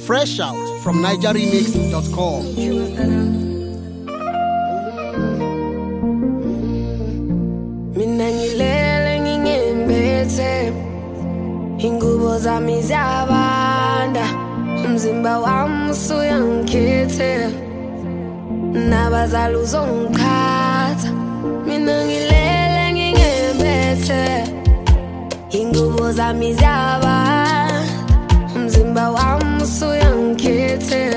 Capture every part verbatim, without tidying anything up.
Fresh out from niger remix dot com. Mina ngilele ngingembethe ingubo zami ziyabanda umzimba wami usuyangikhethe nabazali uzongikhatha mina ngilele ngingembethe ingubo zami ziyabanda umzimba wami usuyangikhethe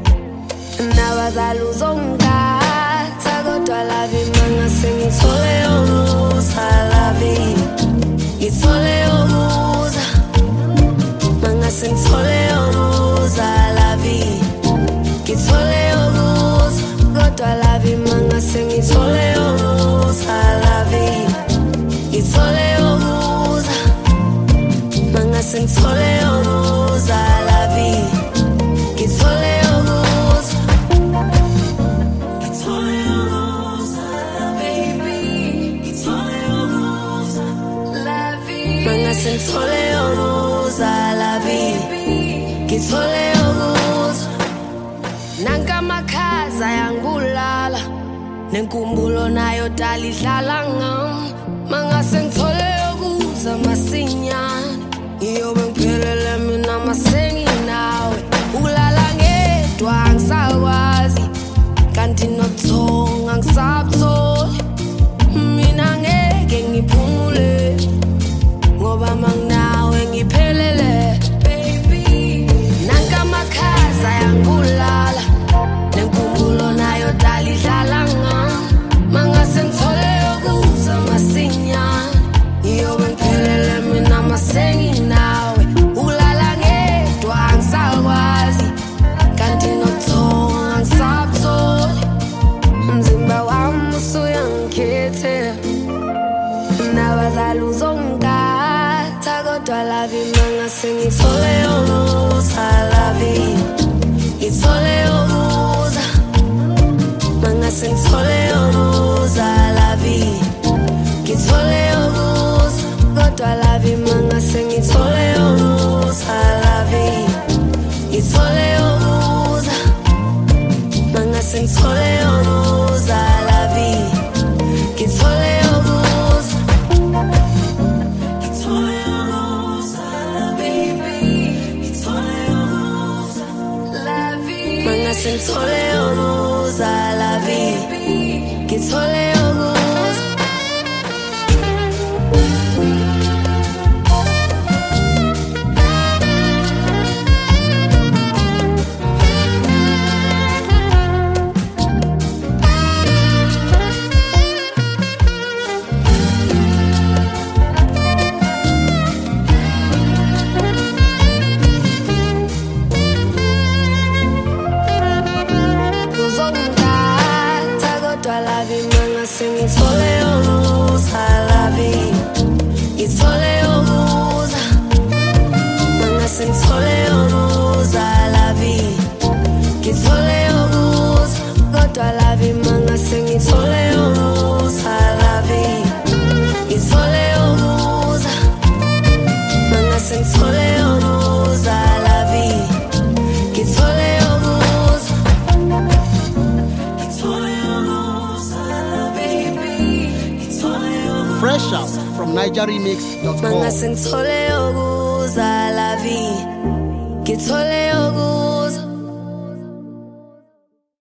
nabazali uzongikhatha kodwa lavi mangase ngithole umusa lavi ngithole umusa mangase ngithole umusa lavi ngithole umusa kodwa lavi mangase ngithole umusa lavi ngithole umusa mangase ngithole umusa lavi ngithole umusa ngithole umusa baby ngithole umusa lavi mangase ngithole umusa lavi ngithole umusa nanka makhaza yangulala nenkumbulo nayo dali dlala ngam mangase ngithole ukuza masinyane iyobe ngiphelele mina masengi nawe ulala ngedwa ngisakwazi kanti nokuthonga ngisabutholi mina ngeke ngiphumule ngoba manginawe ngiphelele baby nanka makhaza yangulala nenkumbulo nayo dali dlala ngam mangase ngithole ukuza masinyane iyobe ngiphelele mina masengi nawe ulala ngedwa ngisakwazi kanti nokuthonga ngisabutholi umzimba wami usuyangikhethe nabazali uzongikhatha kodwa lavi mangase ngithole umusa lavi ngithole umusa mangase ngithole umusa lavi ngithole umusa kodwa lavi mangase ngithole umusa lavi ngithole umusa mangase ngithole umusa lavi ngithole umusa ngithole umusa baby ngithole umusa lavi mangase ngithole umusa lavi ngithole umusa ngithole umusa lavi ngithole umusa mangase ngithole umusa lavi ngithole umusa kodwa lavi mangase ngithole umusa lavi ngithole umusa mangase ngithole umusa lavi ngithole umusa ngithole umusa Fresh out from niger remix dot com. mangase ngithole ukuza lavi ngithole ukuza